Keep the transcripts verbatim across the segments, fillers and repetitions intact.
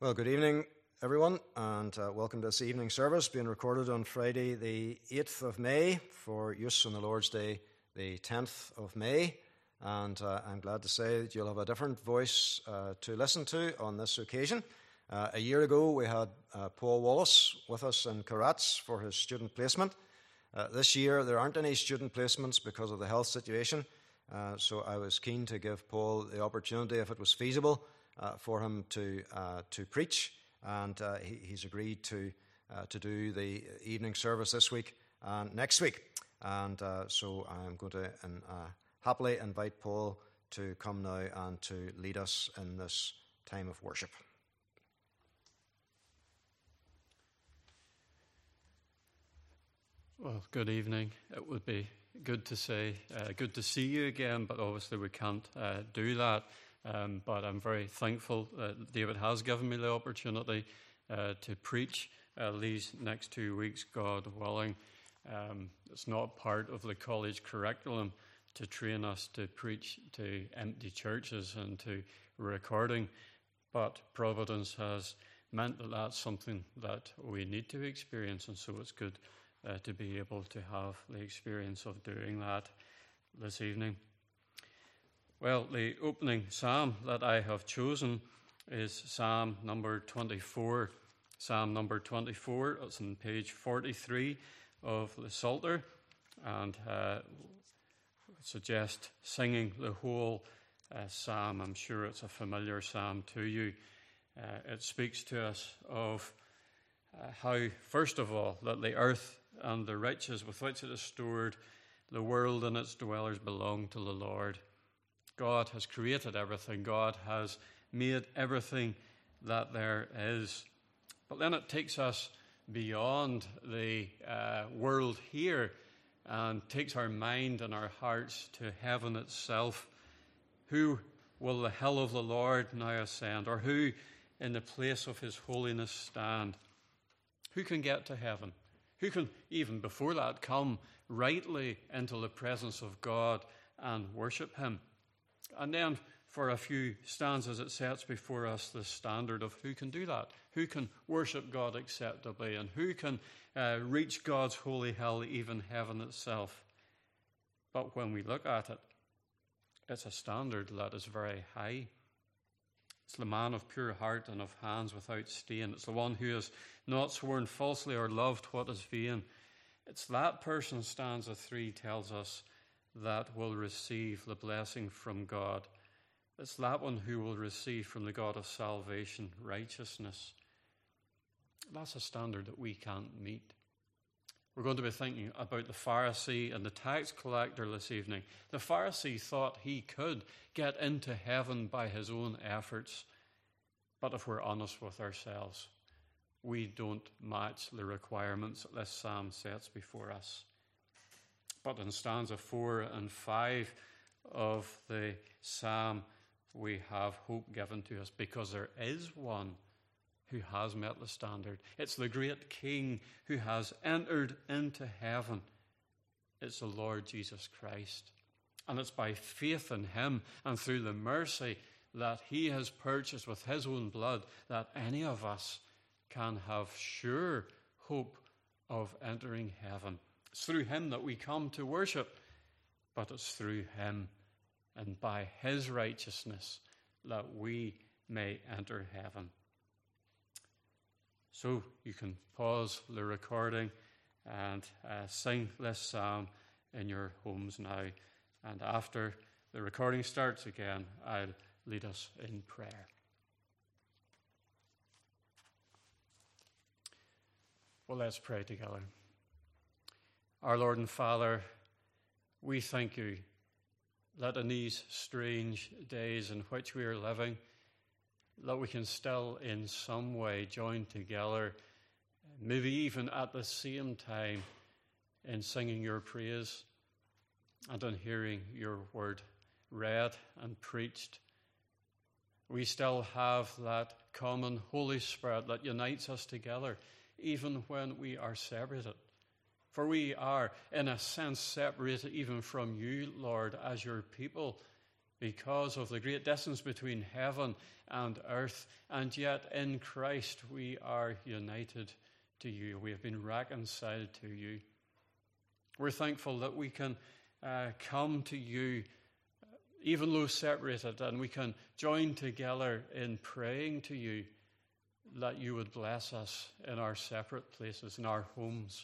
Well, good evening, everyone, and uh, welcome to this evening service being recorded on Friday, the eighth of May, for use on the Lord's Day, the tenth of May. And uh, I'm glad to say that you'll have a different voice uh, to listen to on this occasion. Uh, a year ago, we had uh, Paul Wallace with us in Carats for his student placement. Uh, this year, there aren't any student placements because of the health situation, uh, so I was keen to give Paul the opportunity, if it was feasible, Uh, for him to uh, to preach, and uh, he, he's agreed to uh, to do the evening service this week and next week. And uh, so I'm going to uh, happily invite Paul to come now and to lead us in this time of worship. Well, good evening. It would be good to say, uh, good to see you again, but obviously we can't uh, do that. Um, but I'm very thankful that David has given me the opportunity uh, to preach uh, these next two weeks, God willing. Um, it's not part of the college curriculum to train us to preach to empty churches and to recording, but Providence has meant that that's something that we need to experience, and so it's good uh, to be able to have the experience of doing that this evening. Well, the opening psalm that I have chosen is Psalm number twenty-four. Psalm number twenty-four, it's on page forty-three of the Psalter, and uh, I suggest singing the whole uh, psalm. I'm sure it's a familiar psalm to you. Uh, it speaks to us of uh, how, first of all, that the earth and the riches with which it is stored, the world and its dwellers belong to the Lord. God has created everything. God has made everything that there is. But then it takes us beyond the uh, world here and takes our mind and our hearts to heaven itself. Who will the hill of the Lord now ascend, or who in the place of his holiness stand? Who can get to heaven? Who can, even before that, come rightly into the presence of God and worship him? And then for a few stanzas it sets before us the standard of who can do that, who can worship God acceptably, and who can uh, reach God's holy hill, even heaven itself. But when we look at it, it's a standard that is very high. It's the man of pure heart and of hands without stain. It's the one who has not sworn falsely or loved what is vain. It's that person, stanza three tells us, that will receive the blessing from God. It's that one who will receive from the God of salvation righteousness. That's a standard that we can't meet. We're going to be thinking about the Pharisee and the tax collector this evening. The Pharisee thought he could get into heaven by his own efforts. But if we're honest with ourselves, we don't match the requirements that this psalm sets before us. But in stanza four and five of the psalm, we have hope given to us because there is one who has met the standard. It's the great King who has entered into heaven. It's the Lord Jesus Christ. And it's by faith in him and through the mercy that he has purchased with his own blood that any of us can have sure hope of entering heaven. It's through him that we come to worship, but it's through him and by his righteousness that we may enter heaven. So you can pause the recording and uh, sing this psalm in your homes now. And after the recording starts again, I'll lead us in prayer. Well, let's pray together. Our Lord and Father, we thank you that in these strange days in which we are living, that we can still in some way join together, maybe even at the same time, in singing your praise and in hearing your word read and preached. We still have that common Holy Spirit that unites us together, even when we are separated. For we are, in a sense, separated even from you, Lord, as your people, because of the great distance between heaven and earth, and yet in Christ we are united to you. We have been reconciled to you. We're thankful that we can uh, come to you, even though separated, and we can join together in praying to you that you would bless us in our separate places, in our homes.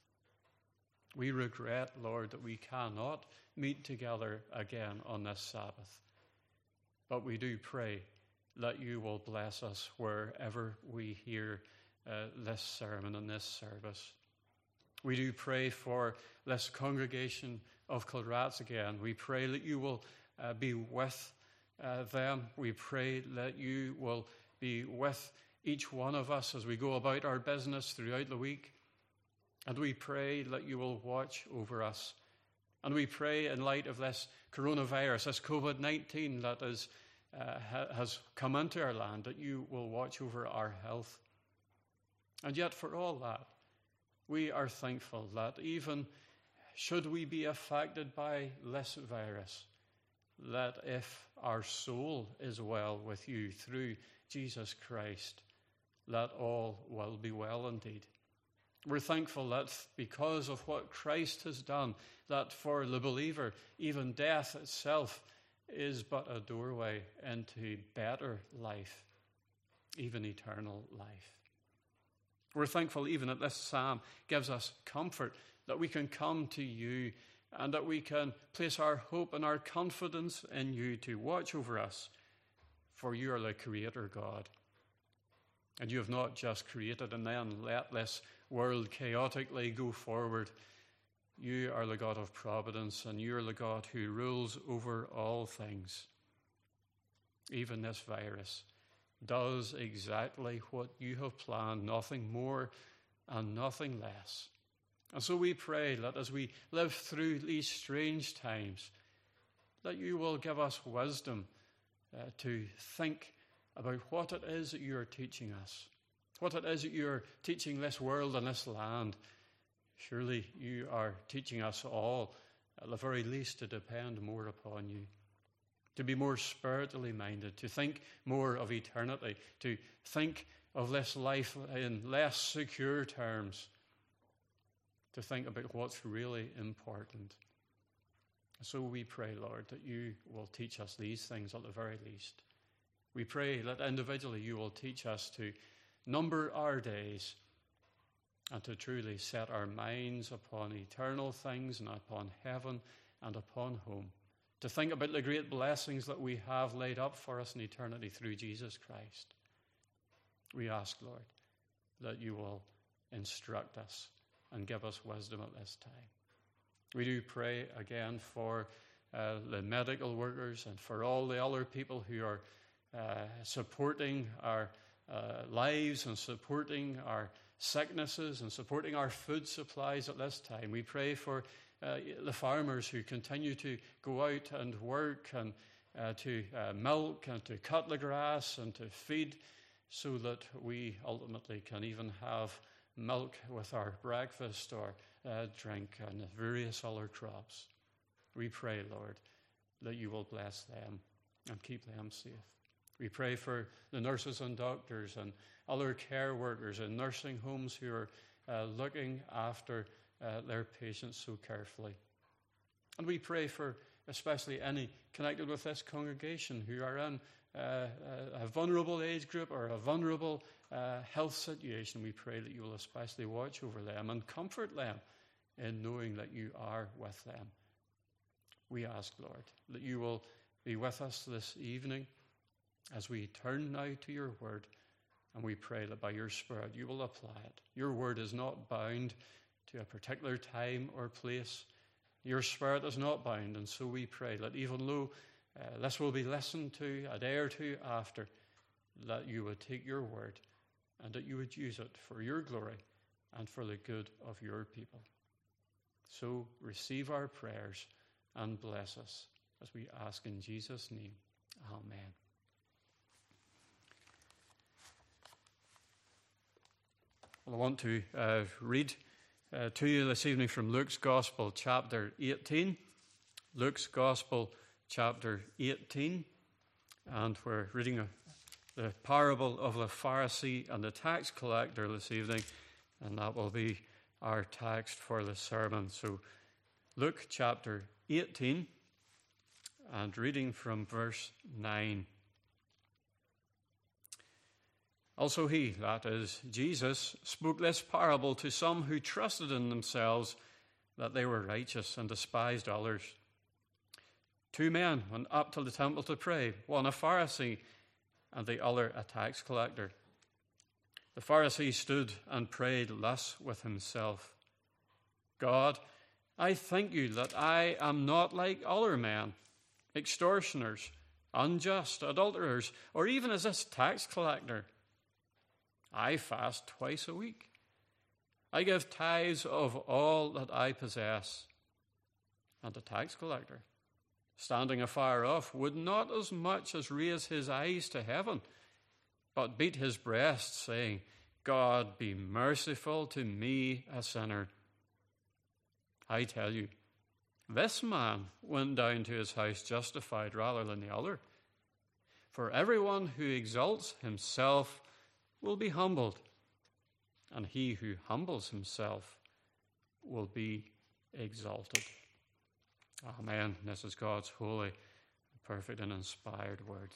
We regret, Lord, that we cannot meet together again on this Sabbath. But we do pray that you will bless us wherever we hear uh, this sermon and this service. We do pray for this congregation of Kilrats again. We pray that you will uh, be with uh, them. We pray that you will be with each one of us as we go about our business throughout the week. And we pray that you will watch over us. And we pray in light of this coronavirus, this covid nineteen that is, uh, ha- has come into our land, that you will watch over our health. And yet for all that, we are thankful that even should we be affected by this virus, that if our soul is well with you through Jesus Christ, that all will be well indeed. We're thankful that because of what Christ has done, that for the believer, even death itself is but a doorway into better life, even eternal life. We're thankful even that this psalm gives us comfort, that we can come to you and that we can place our hope and our confidence in you to watch over us, for you are the Creator God. And you have not just created and then let this world chaotically go forward. You are the God of providence, and you are the God who rules over all things. Even this virus does exactly what you have planned, nothing more and nothing less. And so we pray that as we live through these strange times, that you will give us wisdom uh, to think about what it is that you are teaching us, what it is that you are teaching this world and this land. Surely you are teaching us all, at the very least, to depend more upon you, to be more spiritually minded, to think more of eternity, to think of this life in less secure terms, to think about what's really important. So we pray, Lord, that you will teach us these things at the very least. We pray that individually you will teach us to number our days and to truly set our minds upon eternal things and upon heaven and upon home, to think about the great blessings that we have laid up for us in eternity through Jesus Christ. We ask, Lord, that you will instruct us and give us wisdom at this time. We do pray again for uh, the medical workers and for all the other people who are uh, supporting our uh, lives and supporting our sicknesses and supporting our food supplies at this time. We pray for uh, the farmers who continue to go out and work and uh, to uh, milk and to cut the grass and to feed, so that we ultimately can even have milk with our breakfast or uh, drink and various other crops. We pray, Lord, that you will bless them and keep them safe. We pray for the nurses and doctors and other care workers in nursing homes who are uh, looking after uh, their patients so carefully. And we pray for especially any connected with this congregation who are in uh, a vulnerable age group or a vulnerable uh, health situation. We pray that you will especially watch over them and comfort them in knowing that you are with them. We ask, Lord, that you will be with us this evening as we turn now to your word, and we pray that by your Spirit you will apply it. Your word is not bound to a particular time or place. Your Spirit is not bound, and so we pray that even though uh, this will be listened to a day or two after, that you would take your word and that you would use it for your glory and for the good of your people. So receive our prayers and bless us as we ask in Jesus' name. Amen. Well, I want to uh, read uh, to you this evening from Luke's Gospel, chapter eighteen. Luke's Gospel, chapter eighteen, and we're reading a, the parable of the Pharisee and the tax collector this evening, and that will be our text for the sermon. So Luke chapter eighteen, and reading from verse nine. Also he, that is, Jesus, spoke this parable to some who trusted in themselves that they were righteous and despised others. Two men went up to the temple to pray, one a Pharisee and the other a tax collector. The Pharisee stood and prayed thus with himself, God, I thank you that I am not like other men, extortioners, unjust, adulterers, or even as this tax collector. I fast twice a week. I give tithes of all that I possess. And the tax collector, standing afar off, would not as much as raise his eyes to heaven, but beat his breast, saying, God, be merciful to me, a sinner. I tell you, this man went down to his house justified rather than the other. For everyone who exalts himself will be humbled, and he who humbles himself will be exalted. Amen. This is God's holy, perfect, and inspired word.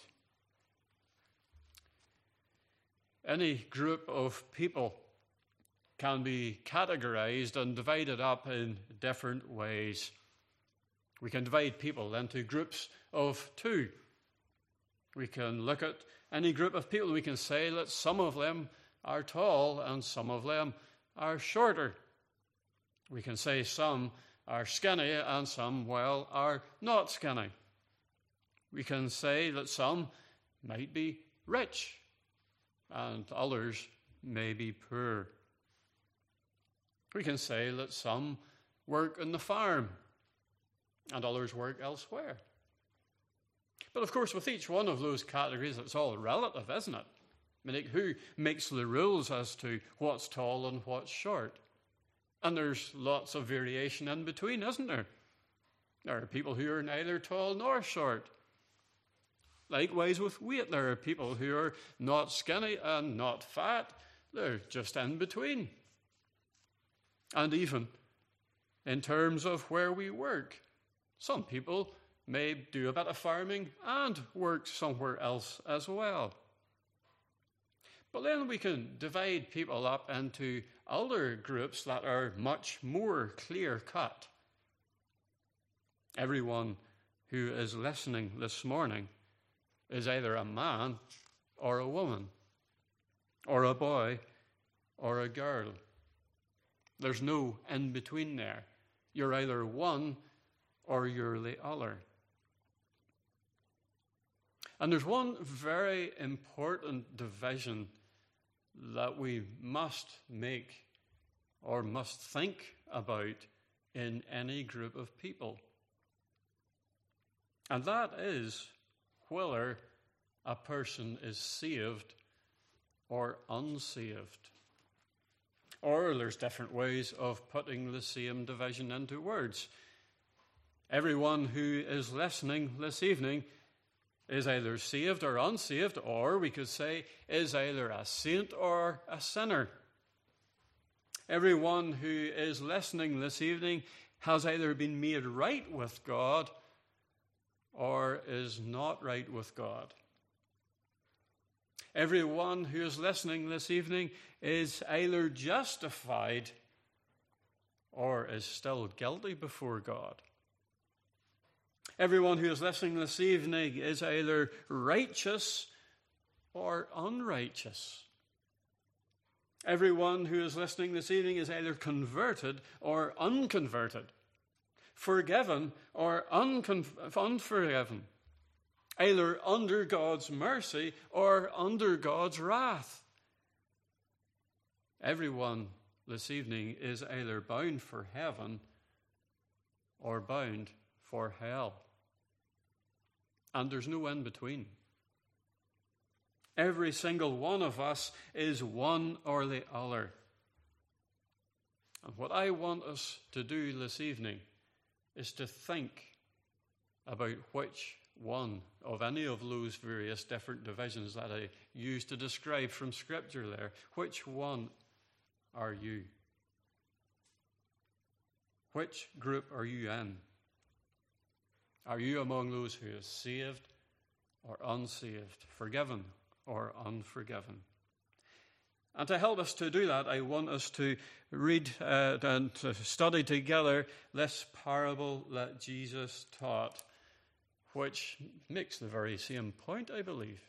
Any group of people can be categorized and divided up in different ways. We can divide people into groups of two. We can look at any group of people, we can say that some of them are tall and some of them are shorter. We can say some are skinny and some, well, are not skinny. We can say that some might be rich and others may be poor. We can say that some work in the farm and others work elsewhere. But of course, with each one of those categories, it's all relative, isn't it? I mean, who makes the rules as to what's tall and what's short? And there's lots of variation in between, isn't there? There are people who are neither tall nor short. Likewise with weight, there are people who are not skinny and not fat. They're just in between. And even in terms of where we work, some people may do a bit of farming and work somewhere else as well. But then we can divide people up into other groups that are much more clear-cut. Everyone who is listening this morning is either a man or a woman, or a boy or a girl. There's no in-between there. You're either one or you're the other. And there's one very important division that we must make or must think about in any group of people. And that is whether a person is saved or unsaved. Or there's different ways of putting the same division into words. Everyone who is listening this evening is either saved or unsaved, or we could say is either a saint or a sinner. Everyone who is listening this evening has either been made right with God or is not right with God. Everyone who is listening this evening is either justified or is still guilty before God. Everyone who is listening this evening is either righteous or unrighteous. Everyone who is listening this evening is either converted or unconverted, forgiven or uncon- unforgiven, either under God's mercy or under God's wrath. Everyone this evening is either bound for heaven or bound for hell. And there's no in between. Every single one of us is one or the other. And what I want us to do this evening is to think about which one of any of those various different divisions that I used to describe from Scripture there. Which one are you? Which group are you in? Are you among those who are saved or unsaved, forgiven or unforgiven? And to help us to do that, I want us to read uh, and to study together this parable that Jesus taught, which makes the very same point, I believe.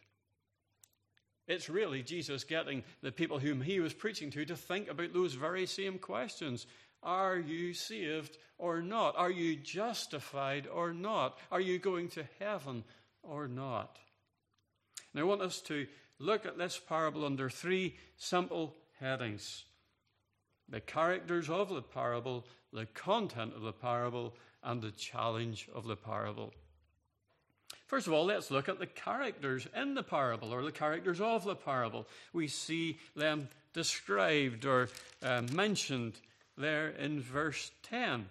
It's really Jesus getting the people whom he was preaching to to think about those very same questions. Are you saved or not? Are you justified or not? Are you going to heaven or not? And I want us to look at this parable under three simple headings: the characters of the parable, the content of the parable, and the challenge of the parable. First of all, let's look at the characters in the parable, or the characters of the parable. We see them described or uh, mentioned there in verse ten.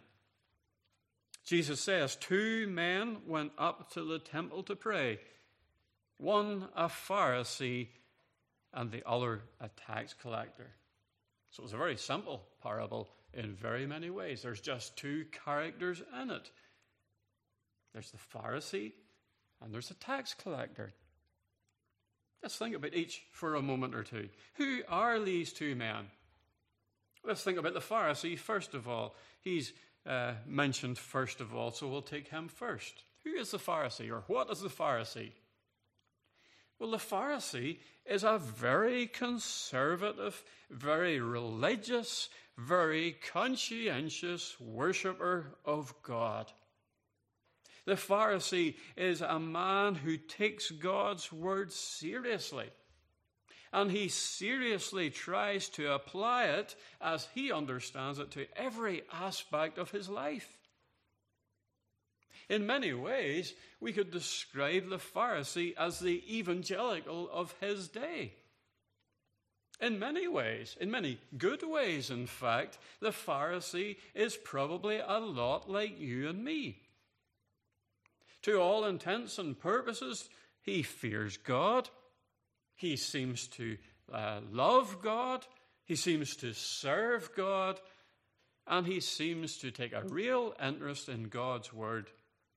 Jesus says, two men went up to the temple to pray, one a Pharisee and the other a tax collector. So it's a very simple parable in very many ways. There's just two characters in it. There's the Pharisee and there's a tax collector. Let's think about each for a moment or two. Who are these two men? Let's think about the Pharisee first of all. He's uh, mentioned first of all, so we'll take him first. Who is the Pharisee, or what is the Pharisee? Well, the Pharisee is a very conservative, very religious, very conscientious worshipper of God. The Pharisee is a man who takes God's word seriously, and he seriously tries to apply it as he understands it to every aspect of his life. In many ways, we could describe the Pharisee as the evangelical of his day. In many ways, in many good ways, in fact, the Pharisee is probably a lot like you and me. To all intents and purposes, he fears God. He seems to uh, love God. He seems to serve God. And he seems to take a real interest in God's word.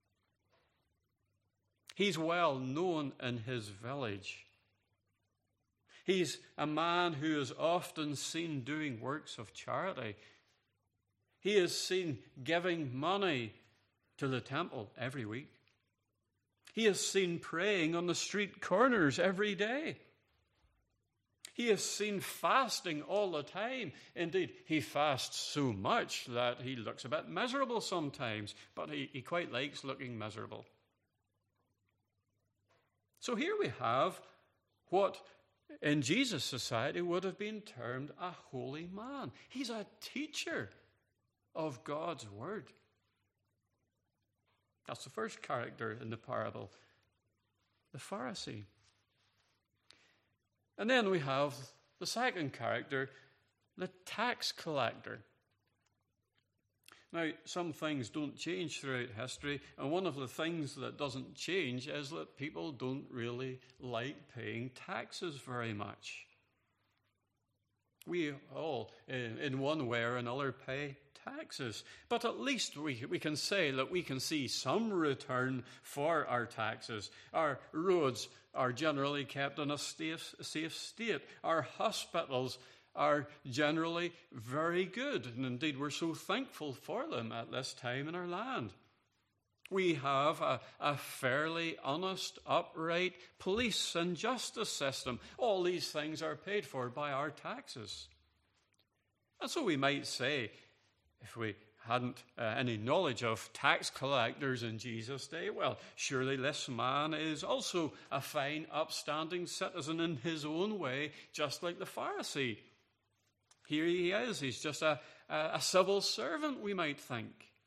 He's well known in his village. He's a man who is often seen doing works of charity. He is seen giving money to the temple every week. He is seen praying on the street corners every day. He is seen fasting all the time. Indeed, he fasts so much that he looks a bit miserable sometimes, but he, he quite likes looking miserable. So here we have what in Jesus' society would have been termed a holy man. He's a teacher of God's word. That's the first character in the parable, the Pharisee. And then we have the second character, the tax collector. Now, some things don't change throughout history, and one of the things that doesn't change is that people don't really like paying taxes very much. We all, in, in one way or another, pay taxes. But at least we, we can say that we can see some return for our taxes. Our roads are generally kept in a safe, safe state. Our hospitals are generally very good. And indeed, we're so thankful for them at this time in our land. We have a, a fairly honest, upright police and justice system. All these things are paid for by our taxes. And so we might say, if we hadn't uh, any knowledge of tax collectors in Jesus' day, well, surely this man is also a fine, upstanding citizen in his own way, just like the Pharisee. Here he is. He's just a, a, a civil servant, we might think.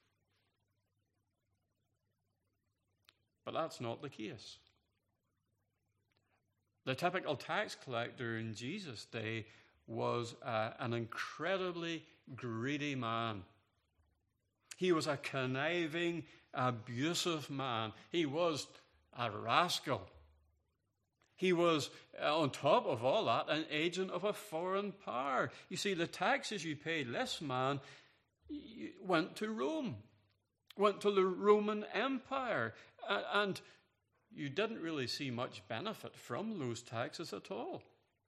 But that's not the case. The typical tax collector in Jesus' day was uh, an incredibly greedy man. He was a conniving, abusive man. He was a rascal. He was, uh, on top of all that, an agent of a foreign power. You see, the taxes you paid, this man went to Rome, went to the Roman Empire, uh, and you didn't really see much benefit from those taxes at all.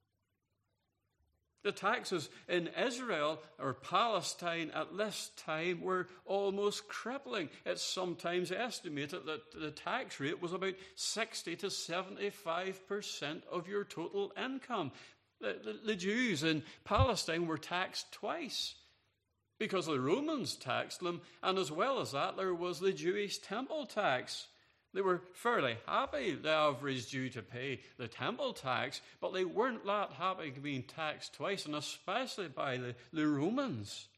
The taxes in Israel or Palestine at this time were almost crippling. It's sometimes estimated that the tax rate was about sixty to seventy-five percent of your total income. The, the, the Jews in Palestine were taxed twice because the Romans taxed them, and as well as that, there was the Jewish temple tax. They were fairly happy, the average Jew, to pay the temple tax, but they weren't that happy being taxed twice, and especially by the, the Romans.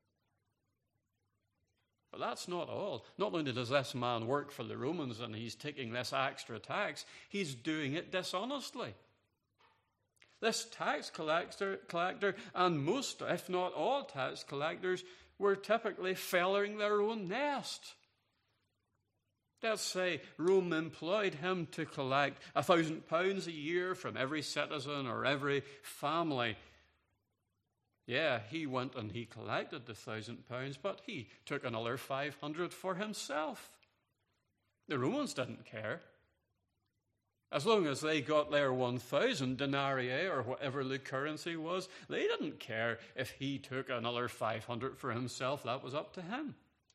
But that's not all. Not only does this man work for the Romans and he's taking this extra tax, he's doing it dishonestly. This tax collector, collector and most, if not all, tax collectors were typically feathering their own nest. Let's say Rome employed him to collect a thousand pounds a year from every citizen or every family. Yeah, he went and he collected the thousand pounds, but he took another five hundred for himself. The Romans didn't care. As long as they got their one thousand denarii or whatever the currency was, they didn't care if he took another five hundred for himself. That was up to him.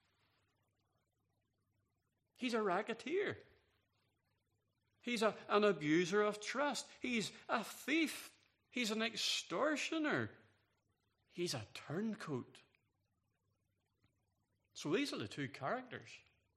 He's a racketeer. He's a, an abuser of trust. He's a thief. He's an extortioner. He's a turncoat. So these are the two characters.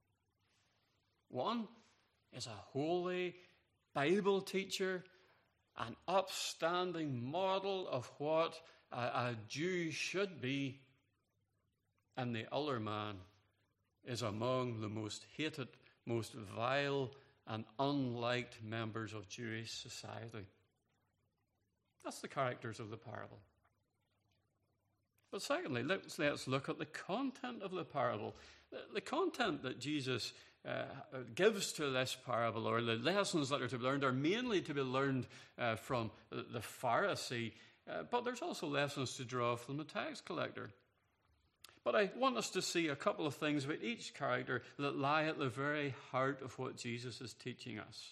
One is a holy Bible teacher, an upstanding model of what a, a Jew should be, and the other man is among the most hated, most vile, and unliked members of Jewish society. That's the characters of the parable. But secondly, let's, let's look at the content of the parable. The, the content that Jesus uh, gives to this parable, or the lessons that are to be learned, are mainly to be learned uh, from the Pharisee, uh, but there's also lessons to draw from the tax collector. But I want us to see a couple of things about each character that lie at the very heart of what Jesus is teaching us.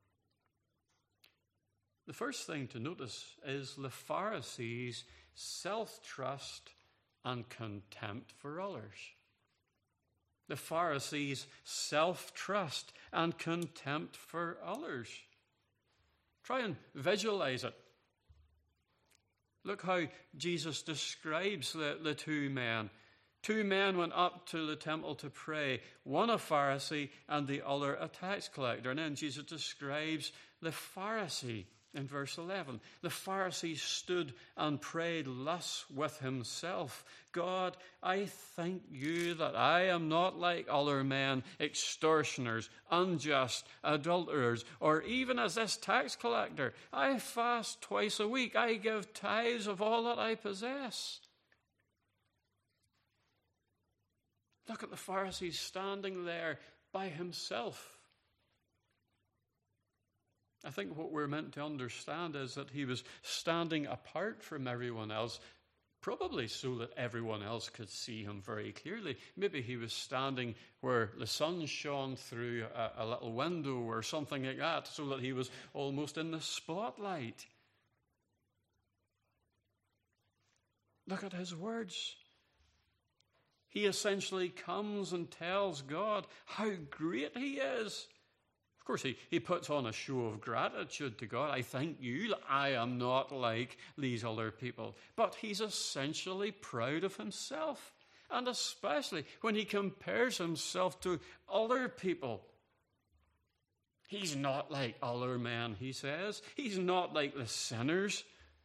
The first thing to notice is the Pharisees' self-trust and contempt for others. The Pharisees' self-trust and contempt for others. Try and visualize it. Look how Jesus describes the, the two men. Two men went up to the temple to pray, one a Pharisee and the other a tax collector. And then Jesus describes the Pharisee in verse eleven. The Pharisee stood and prayed thus with himself, God, I thank you that I am not like other men, extortioners, unjust, adulterers, or even as this tax collector. I fast twice a week. I give tithes of all that I possess. Look at the Pharisee standing there by himself. I think what we're meant to understand is that he was standing apart from everyone else, probably so that everyone else could see him very clearly. Maybe he was standing where the sun shone through a, a little window or something like that, so that he was almost in the spotlight. Look at his words. He essentially comes and tells God how great he is. Of course, he, he puts on a show of gratitude to God. I thank you that I am not like these other people. But he's essentially proud of himself, and especially when he compares himself to other people. He's not like other men, he says. He's not like the sinners.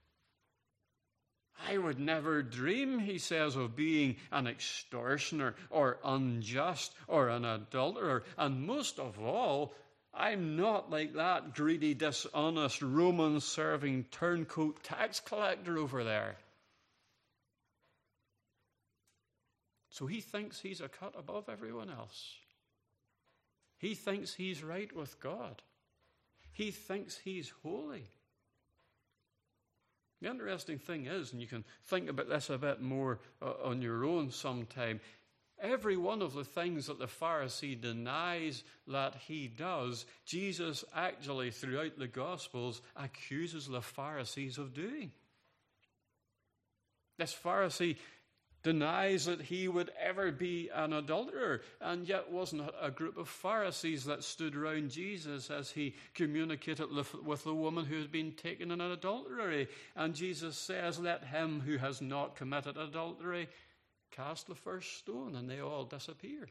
I would never dream, he says, of being an extortioner or unjust or an adulterer. And most of all, I'm not like that greedy, dishonest, Roman-serving turncoat tax collector over there. So he thinks he's a cut above everyone else. He thinks he's right with God. He thinks he's holy. The interesting thing is, and you can think about this a bit more uh, on your own sometime, every one of the things that the Pharisee denies that he does, Jesus actually, throughout the Gospels, accuses the Pharisees of doing. This Pharisee denies that he would ever be an adulterer, and yet wasn't a group of Pharisees that stood around Jesus as he communicated with the woman who had been taken in adultery. And Jesus says, "Let him who has not committed adultery cast the first stone," and they all disappear.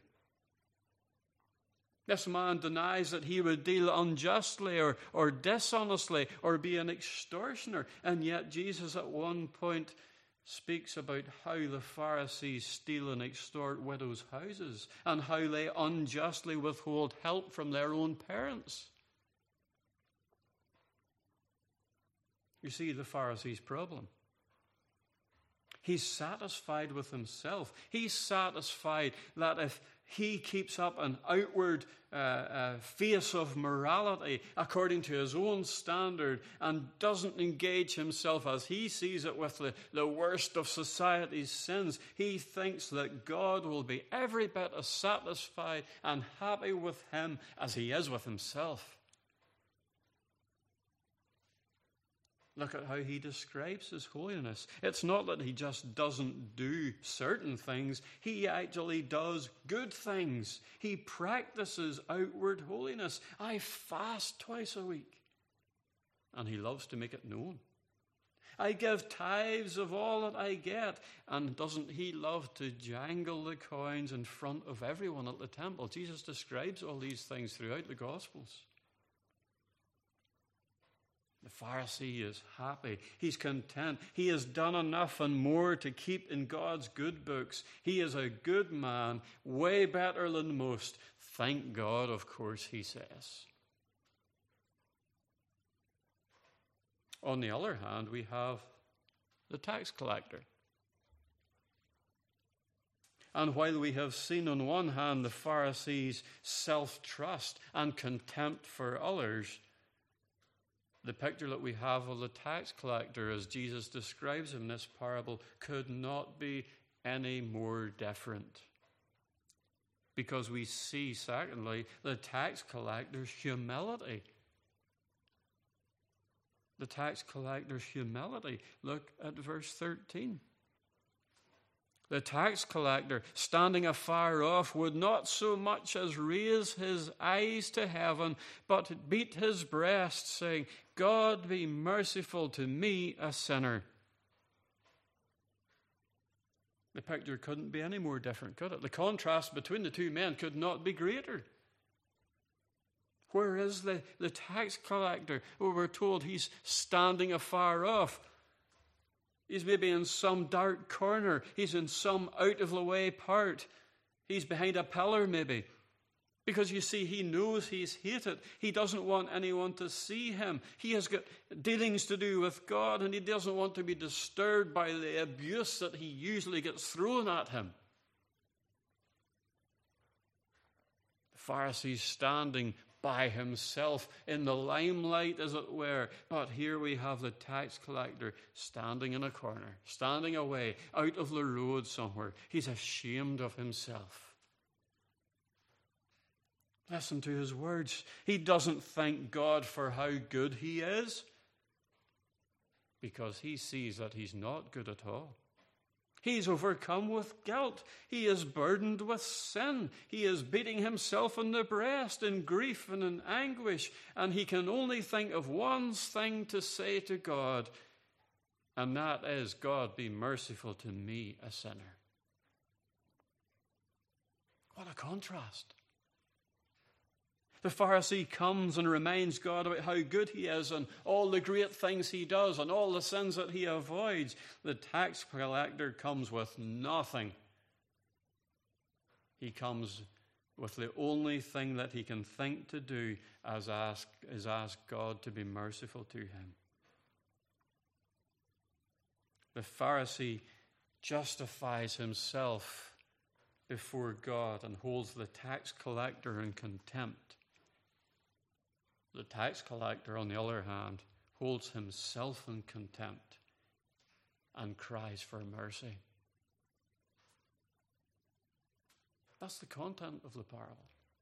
This man denies that he would deal unjustly or, or dishonestly or be an extortioner, and yet Jesus at one point speaks about how the Pharisees steal and extort widows' houses and how they unjustly withhold help from their own parents. You see the Pharisee's problem. He's satisfied with himself. He's satisfied that if he keeps up an outward uh, uh, face of morality according to his own standard and doesn't engage himself as he sees it with the, the worst of society's sins, he thinks that God will be every bit as satisfied and happy with him as he is with himself. Look at how he describes his holiness. It's not that he just doesn't do certain things. He actually does good things. He practices outward holiness. I fast twice a week, and he loves to make it known. I give tithes of all that I get, and doesn't he love to jangle the coins in front of everyone at the temple? Jesus describes all these things throughout the Gospels. The Pharisee is happy. He's content. He has done enough and more to keep in God's good books. He is a good man, way better than most. Thank God, of course, he says. On the other hand, we have the tax collector. And while we have seen on one hand the Pharisees' self-trust and contempt for others, the picture that we have of the tax collector, as Jesus describes him in this parable, could not be any more different. Because we see, secondly, the tax collector's humility. The tax collector's humility. Look at verse thirteen. The tax collector, standing afar off, would not so much as raise his eyes to heaven, but beat his breast, saying, "God be merciful to me, a sinner." The picture couldn't be any more different, could it? The contrast between the two men could not be greater. Where is the, the tax collector? Well, we're told he's standing afar off. He's maybe in some dark corner. He's in some out-of-the-way part. He's behind a pillar maybe. Because you see, he knows he's hated. He doesn't want anyone to see him. He has got dealings to do with God, and he doesn't want to be disturbed by the abuse that he usually gets thrown at him. The Pharisee's standing by himself in the limelight, as it were. But here we have the tax collector standing in a corner, standing away, out of the road somewhere. He's ashamed of himself. Listen to his words. He doesn't thank God for how good he is, because he sees that he's not good at all. He's overcome with guilt. He is burdened with sin. He is beating himself on the breast in grief and in anguish. And he can only think of one thing to say to God, and that is, "God, be merciful to me, a sinner." What a contrast. The Pharisee comes and reminds God about how good he is and all the great things he does and all the sins that he avoids. The tax collector comes with nothing. He comes with the only thing that he can think to do as ask, is ask God to be merciful to him. The Pharisee justifies himself before God and holds the tax collector in contempt. The tax collector, on the other hand, holds himself in contempt and cries for mercy. That's the content of the parable.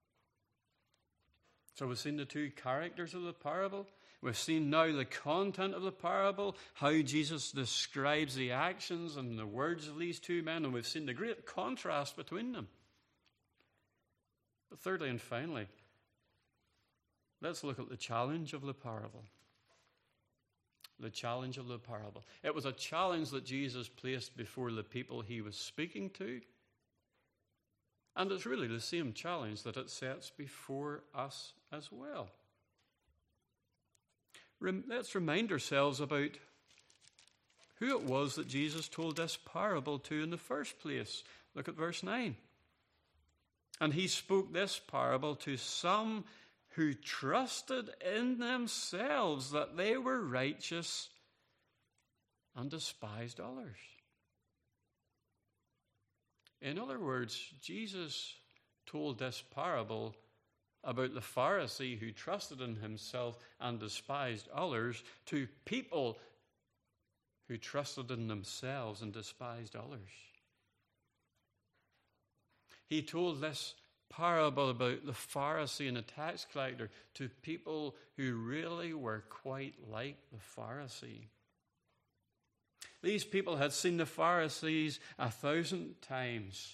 So we've seen the two characters of the parable. We've seen now the content of the parable, how Jesus describes the actions and the words of these two men, and we've seen the great contrast between them. But thirdly and finally, let's look at the challenge of the parable. The challenge of the parable. It was a challenge that Jesus placed before the people he was speaking to. And it's really the same challenge that it sets before us as well. Rem- let's remind ourselves about who it was that Jesus told this parable to in the first place. Look at verse nine. And he spoke this parable to some who trusted in themselves that they were righteous and despised others. In other words, Jesus told this parable about the Pharisee who trusted in himself and despised others to people who trusted in themselves and despised others. He told this parable about the Pharisee and the tax collector to people who really were quite like the Pharisee. These people had seen the Pharisees a thousand times.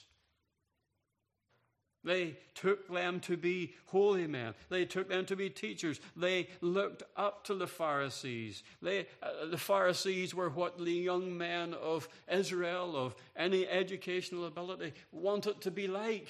They took them to be holy men. They took them to be teachers. They looked up to the Pharisees. They, uh, the Pharisees were what the young men of Israel, of any educational ability, wanted to be like.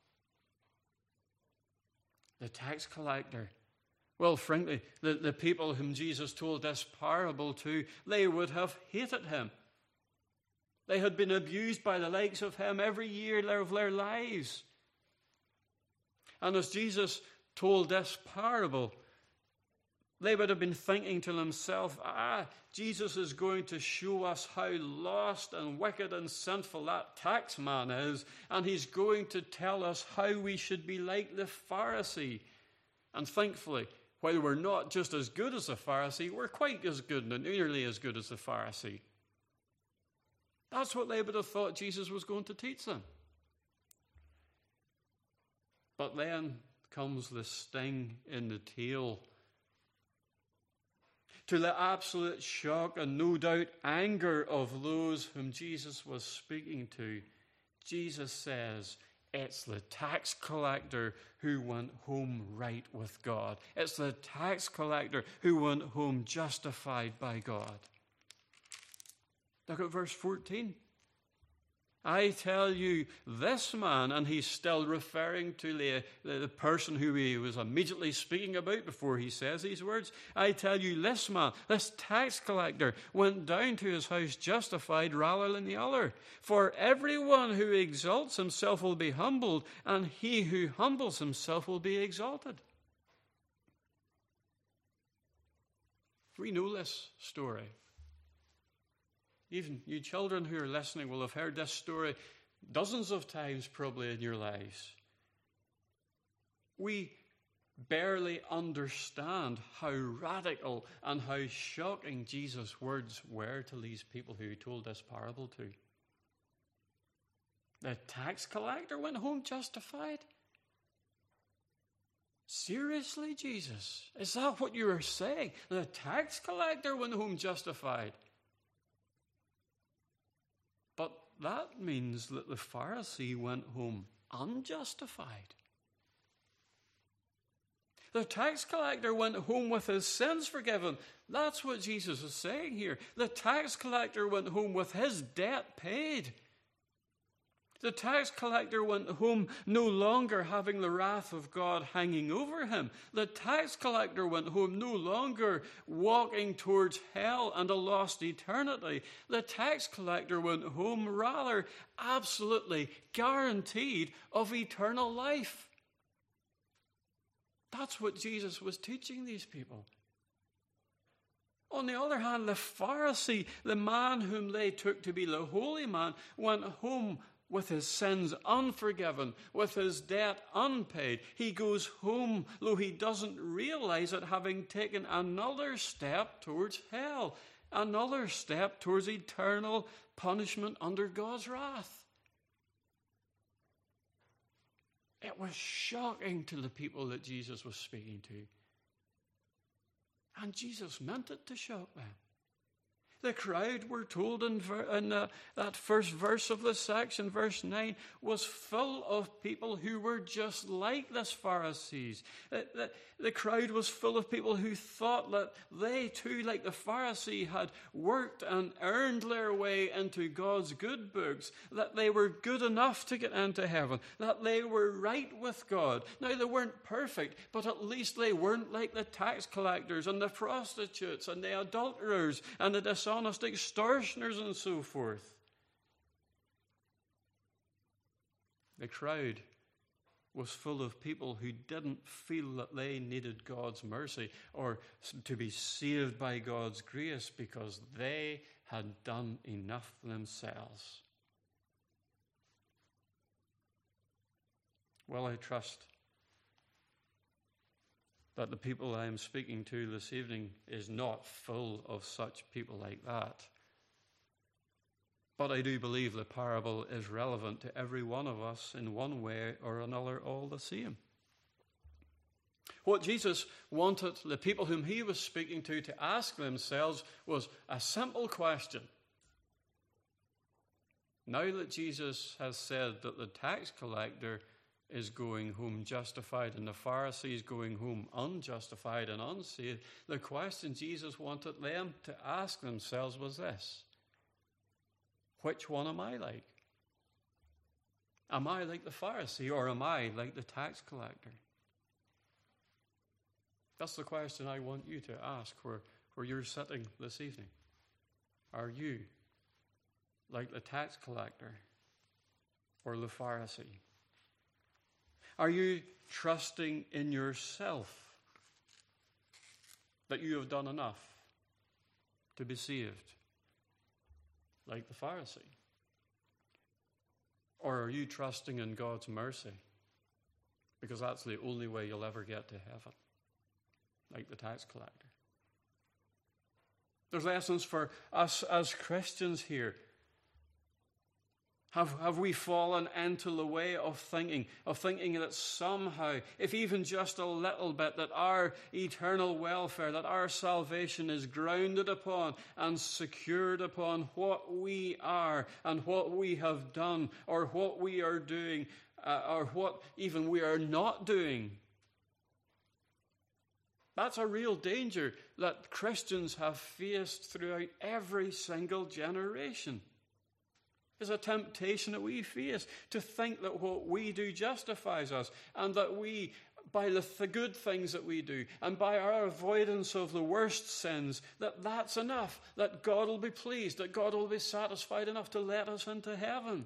The tax collector. Well, frankly, the, the people whom Jesus told this parable to, they would have hated him. They had been abused by the likes of him every year of their lives. And as Jesus told this parable, they would have been thinking to themselves, ah, Jesus is going to show us how lost and wicked and sinful that tax man is, and he's going to tell us how we should be like the Pharisee. And thankfully, while we're not just as good as the Pharisee, we're quite as good, and nearly as good as the Pharisee. That's what they would have thought Jesus was going to teach them. But then comes the sting in the tail. To the absolute shock and no doubt anger of those whom Jesus was speaking to, Jesus says, it's the tax collector who went home right with God. It's the tax collector who went home justified by God. Look at verse fourteen. I tell you, this man, and he's still referring to the, the, the person who he was immediately speaking about before he says these words. I tell you, this man, this tax collector, went down to his house justified rather than the other. For everyone who exalts himself will be humbled, and he who humbles himself will be exalted. We know this story. Even you children who are listening will have heard this story dozens of times probably in your lives. We barely understand how radical and how shocking Jesus' words were to these people who he told this parable to. The tax collector went home justified? Seriously, Jesus? Is that what you are saying? The tax collector went home justified? But that means that the Pharisee went home unjustified. The tax collector went home with his sins forgiven. That's what Jesus is saying here. The tax collector went home with his debt paid. The tax collector went home no longer having the wrath of God hanging over him. The tax collector went home no longer walking towards hell and a lost eternity. The tax collector went home rather absolutely guaranteed of eternal life. That's what Jesus was teaching these people. On the other hand, the Pharisee, the man whom they took to be the holy man, went home with his sins unforgiven, with his debt unpaid. He goes home, though he doesn't realize it, having taken another step towards hell, another step towards eternal punishment under God's wrath. It was shocking to the people that Jesus was speaking to. And Jesus meant it to shock them. The crowd, we're told in, ver- in uh, that first verse of this section, verse nine, was full of people who were just like this Pharisees. The, the, the crowd was full of people who thought that they too, like the Pharisee, had worked and earned their way into God's good books, that they were good enough to get into heaven, that they were right with God. Now, they weren't perfect, but at least they weren't like the tax collectors and the prostitutes and the adulterers and the dishonest honest extortioners and so forth. The crowd was full of people who didn't feel that they needed God's mercy or to be saved by God's grace because they had done enough themselves. Well, I trust that the people I am speaking to this evening is not full of such people like that. But I do believe the parable is relevant to every one of us in one way or another all the same. What Jesus wanted the people whom he was speaking to to ask themselves was a simple question. Now that Jesus has said that the tax collector is going home justified and the Pharisees going home unjustified and unsaved, the question Jesus wanted them to ask themselves was this: which one am I like? Am I like the Pharisee or am I like the tax collector? That's the question I want you to ask where, where you're sitting this evening. Are you like the tax collector or the Pharisee? Are you trusting in yourself that you have done enough to be saved, like the Pharisee? Or are you trusting in God's mercy? Because that's the only way you'll ever get to heaven, like the tax collector. There's lessons for us as Christians here. Have, have we fallen into the way of thinking, of thinking that somehow, if even just a little bit, that our eternal welfare, that our salvation is grounded upon and secured upon what we are and what we have done or what we are doing uh, or what even we are not doing? That's a real danger that Christians have faced throughout every single generation. Is a temptation that we face to think that what we do justifies us and that we, by the, the good things that we do and by our avoidance of the worst sins, that that's enough, that God will be pleased, that God will be satisfied enough to let us into heaven.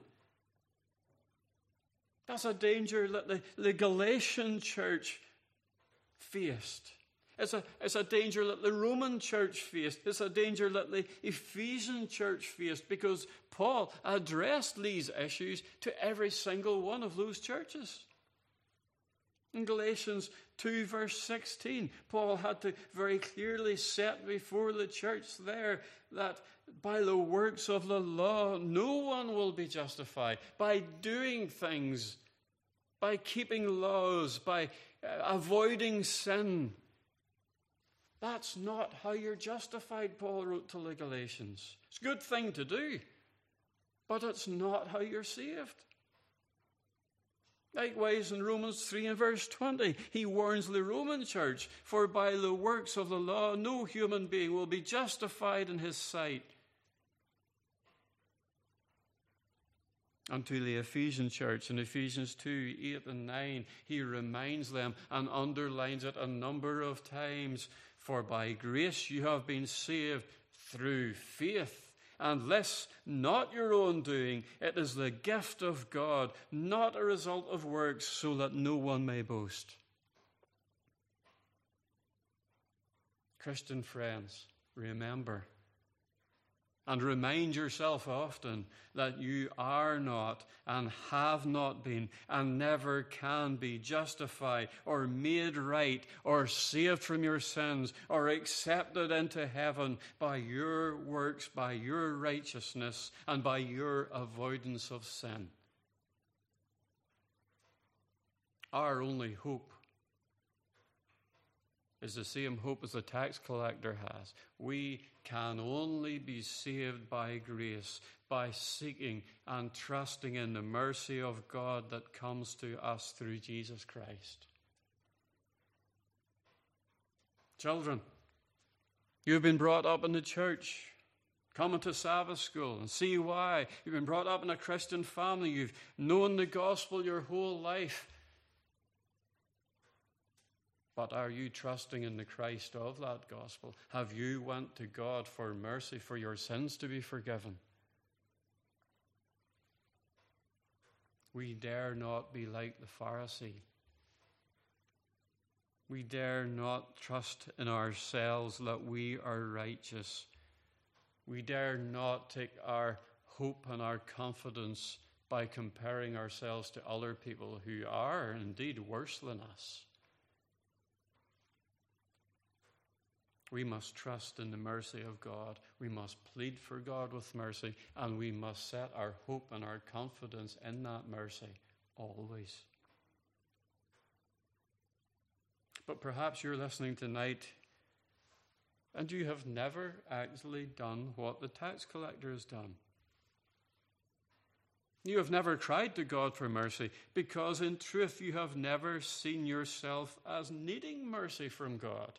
That's a danger that the, the Galatian church faced. It's a, it's a danger that the Roman church faced. It's a danger that the Ephesian church faced because Paul addressed these issues to every single one of those churches. In Galatians two verse sixteen, Paul had to very clearly set before the church there that by the works of the law, no one will be justified. By doing things, by keeping laws, by uh, avoiding sin. That's not how you're justified, Paul wrote to the Galatians. It's a good thing to do, but it's not how you're saved. Likewise, in Romans three and verse twenty, he warns the Roman church, for by the works of the law, no human being will be justified in his sight. And to the Ephesian church, in Ephesians two, eight and nine, he reminds them and underlines it a number of times. For by grace you have been saved through faith, and this not your own doing. It is the gift of God, not a result of works, so that no one may boast. Christian friends, remember, And remind yourself often that you are not and have not been and never can be justified or made right or saved from your sins or accepted into heaven by your works, by your righteousness, and by your avoidance of sin. Our only hope is the same hope as the tax collector has. We can only be saved by grace, by seeking and trusting in the mercy of God that comes to us through Jesus Christ. Children, you've been brought up in the church. Come into Sabbath school and see why. You've been brought up in a Christian family. You've known the gospel your whole life. But are you trusting in the Christ of that gospel? Have you went to God for mercy, for your sins to be forgiven? We dare not be like the Pharisee. We dare not trust in ourselves that we are righteous. We dare not take our hope and our confidence by comparing ourselves to other people who are indeed worse than us. We must trust in the mercy of God. We must plead for God with mercy, and we must set our hope and our confidence in that mercy always. But perhaps you're listening tonight and you have never actually done what the tax collector has done. You have never cried to God for mercy because in truth you have never seen yourself as needing mercy from God.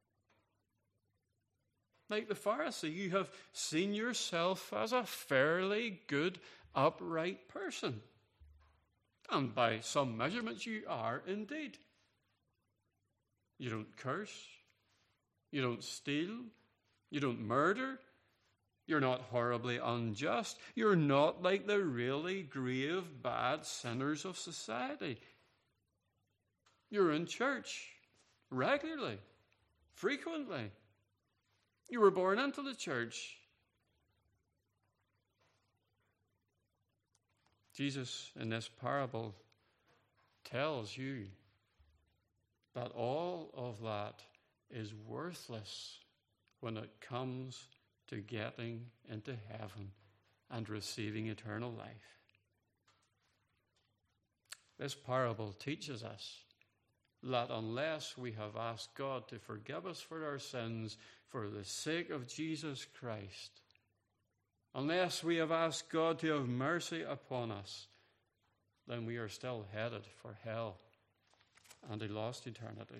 Like the Pharisee, you have seen yourself as a fairly good, upright person. And by some measurements, you are indeed. You don't curse. You don't steal. You don't murder. You're not horribly unjust. You're not like the really grave, bad sinners of society. You're in church regularly, frequently. You were born into the church. Jesus, in this parable, tells you that all of that is worthless when it comes to getting into heaven and receiving eternal life. This parable teaches us that unless we have asked God to forgive us for our sins for the sake of Jesus Christ, unless we have asked God to have mercy upon us, then we are still headed for hell and a lost eternity.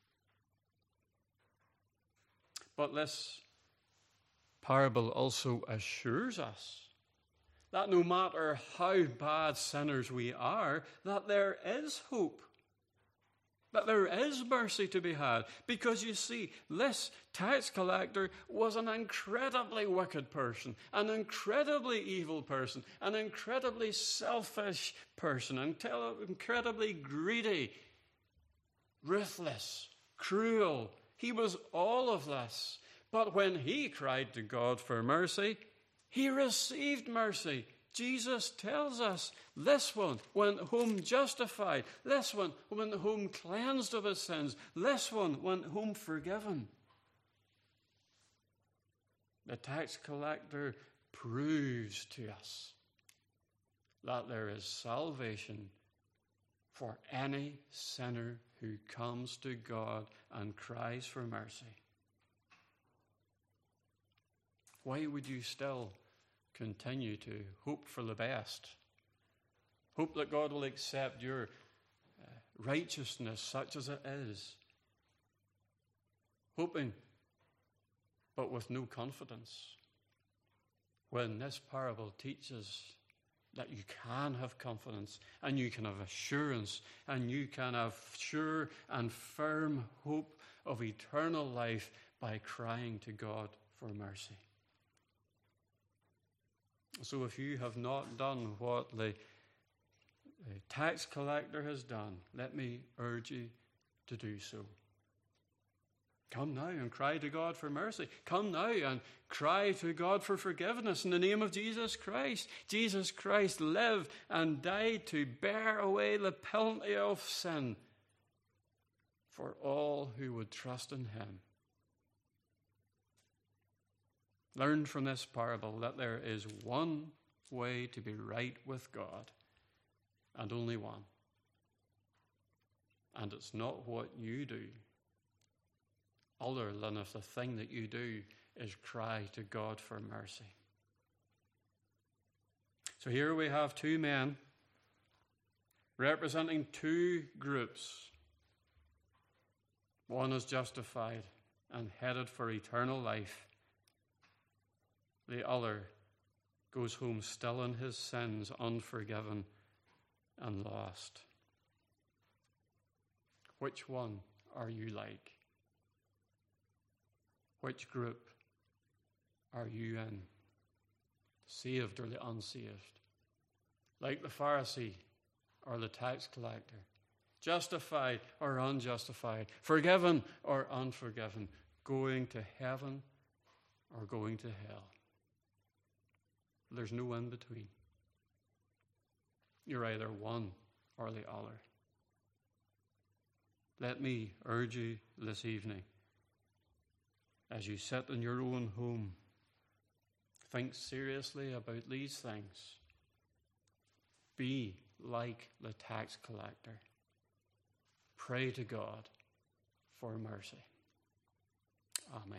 But this parable also assures us that no matter how bad sinners we are, that there is hope. That there is mercy to be had. Because you see, this tax collector was an incredibly wicked person, an incredibly evil person, an incredibly selfish person, an incredibly greedy, ruthless, cruel. He was all of this. But when he cried to God for mercy, he received mercy. Jesus tells us, this one went home justified. This one went home cleansed of his sins. This one went home forgiven. The tax collector proves to us that there is salvation for any sinner who comes to God and cries for mercy. Why would you still continue to hope for the best? Hope that God will accept your uh, righteousness such as it is. Hoping, but with no confidence. When this parable teaches that you can have confidence and you can have assurance and you can have sure and firm hope of eternal life by crying to God for mercy. So if you have not done what the tax collector has done, let me urge you to do so. Come now and cry to God for mercy. Come now and cry to God for forgiveness in the name of Jesus Christ. Jesus Christ lived and died to bear away the penalty of sin for all who would trust in him. Learn from this parable that there is one way to be right with God, and only one. And it's not what you do, other than if the thing that you do is cry to God for mercy. So here we have two men representing two groups. One is justified and headed for eternal life. The other goes home still in his sins, unforgiven and lost. Which one are you like? Which group are you in? Saved or the unsaved? Like the Pharisee or the tax collector? Justified or unjustified? Forgiven or unforgiven? Going to heaven or going to hell? There's no in between. You're either one or the other. Let me urge you this evening, as you sit in your own home, think seriously about these things. Be like the tax collector. Pray to God for mercy. Amen.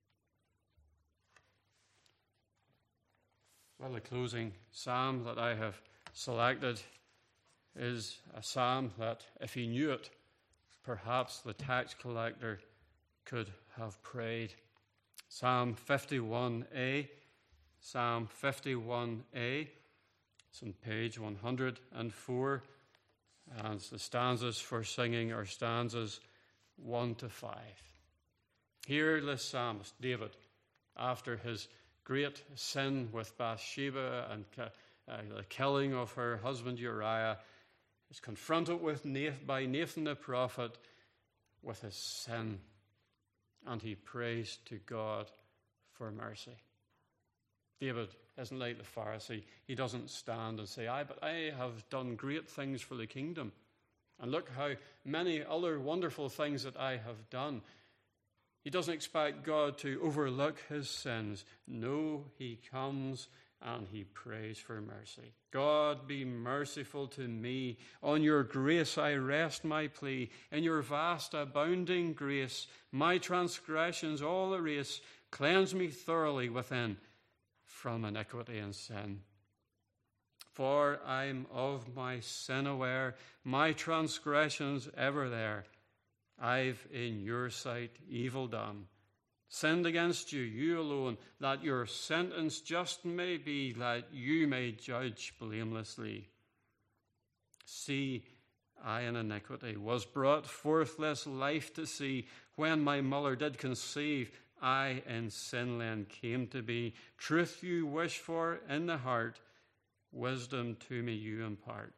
Well, the closing psalm that I have selected is a psalm that, if he knew it, perhaps the tax collector could have prayed. Psalm fifty-one A. Psalm fifty-one A. It's on page one hundred four. And the stanzas for singing are stanzas one to five. Here the psalmist, David, after his great sin with Bathsheba and uh, the killing of her husband Uriah, is confronted with Nathan, by Nathan the prophet with his sin, and he prays to God for mercy. David isn't like the Pharisee. He doesn't stand and say, I, but I have done great things for the kingdom, and look how many other wonderful things that I have done. He doesn't expect God to overlook his sins. No, he comes and he prays for mercy. God, be merciful to me. On your grace I rest my plea. In your vast abounding grace, my transgressions all erase. Cleanse me thoroughly within from iniquity and sin. For I'm of my sin aware, my transgressions ever there. I've in your sight evil done, sinned against you, you alone, that your sentence just may be, that you may judge blamelessly. See, I in iniquity was brought forth this life to see. When my mother did conceive, I in sin then came to be. Truth you wish for in the heart, wisdom to me you impart.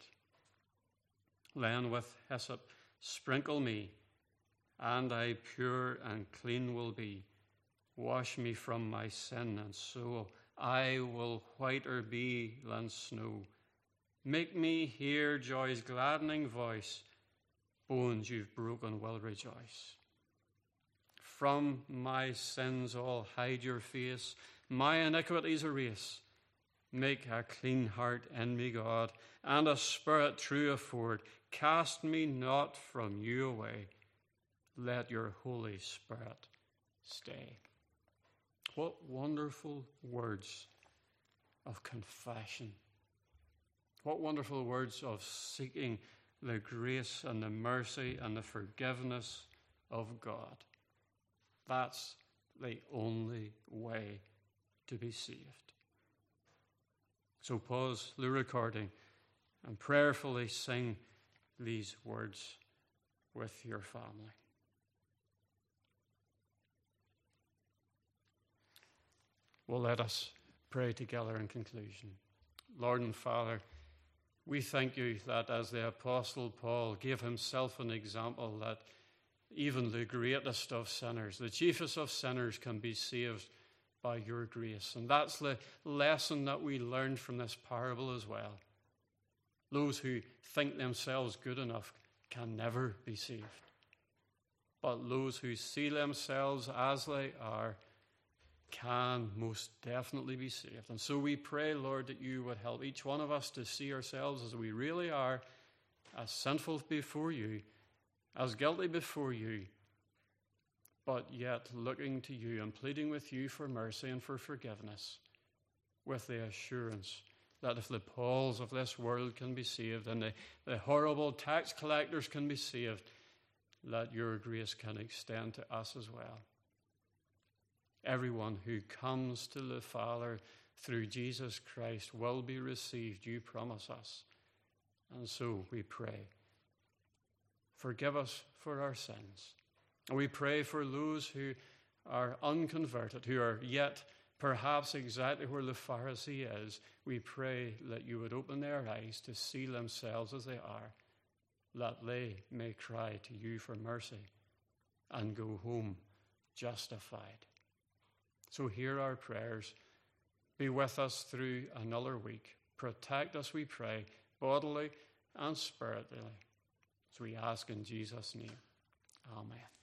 Then with hyssop sprinkle me, and I pure and clean will be. Wash me from my sin, and so I will whiter be than snow. Make me hear joy's gladdening voice. Bones you've broken will rejoice. From my sins all hide your face, my iniquities erase. Make a clean heart in me, God, and a spirit true afford. Cast me not from you away. Let your Holy Spirit stay. What wonderful words of confession. What wonderful words of seeking the grace and the mercy and the forgiveness of God. That's the only way to be saved. So pause the recording and prayerfully sing these words with your family. Well, let us pray together in conclusion. Lord and Father, we thank you that as the Apostle Paul gave himself an example, that even the greatest of sinners, the chiefest of sinners, can be saved by your grace. And that's the lesson that we learned from this parable as well. Those who think themselves good enough can never be saved. But those who see themselves as they are can most definitely be saved. And so we pray, Lord, that you would help each one of us to see ourselves as we really are, as sinful before you, as guilty before you, but yet looking to you and pleading with you for mercy and for forgiveness, with the assurance that if the Pauls of this world can be saved and the, the horrible tax collectors can be saved, that your grace can extend to us as well. Everyone who comes to the Father through Jesus Christ will be received, you promise us. And so we pray, forgive us for our sins. And we pray for those who are unconverted, who are yet perhaps exactly where the Pharisee is. We pray that you would open their eyes to see themselves as they are, that they may cry to you for mercy and go home justified. So hear our prayers. Be with us through another week. Protect us, we pray, bodily and spiritually. So we ask in Jesus' name. Amen.